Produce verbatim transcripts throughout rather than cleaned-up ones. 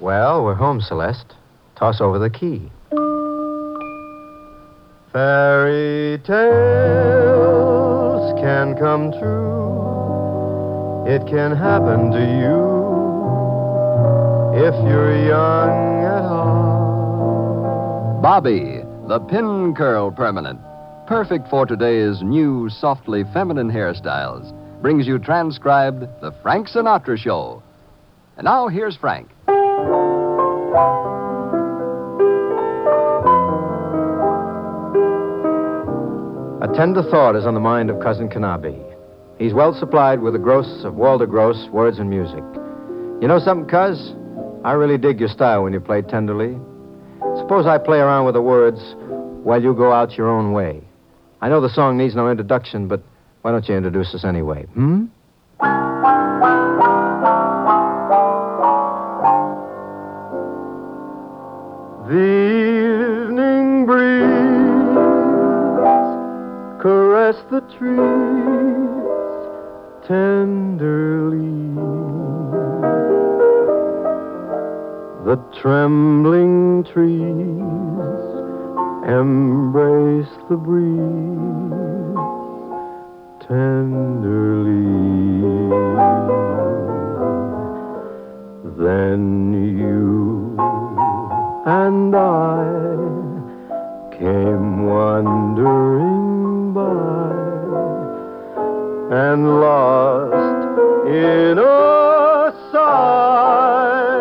Well, we're home, Celeste. Toss over the key. Fairy tales can come true. It can happen to you if you're young at heart. Bobby, the pin curl permanent. Perfect for today's new, softly feminine hairstyles. Brings you transcribed The Frank Sinatra Show. And now here's Frank. A tender thought is on the mind of Cousin Kanabe. He's well supplied with the gross of Walter Gross words and music. You know something, Cuz? I really dig your style when you play tenderly. Suppose I play around with the words while you go out your own way. I know the song needs no introduction, but why don't you introduce us anyway, hmm? The evening breeze caress the trees tenderly. The trembling trees embrace the breeze tenderly. Then you and I came wandering by, and lost in a sigh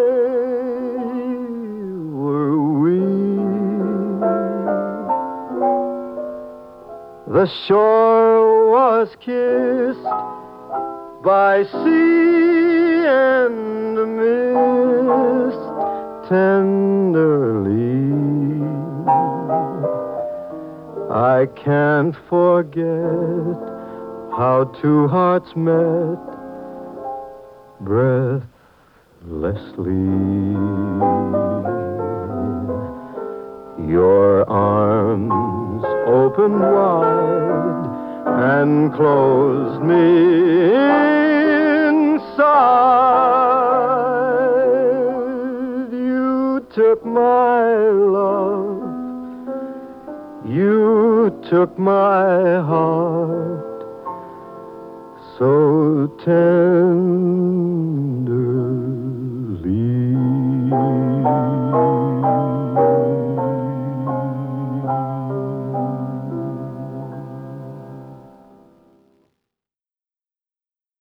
were we. The shore was kissed by sea and mist tenderly. I can't forget how two hearts met breathlessly. Your arms opened wide and closed me inside. You took my love, you took my heart so tenderly.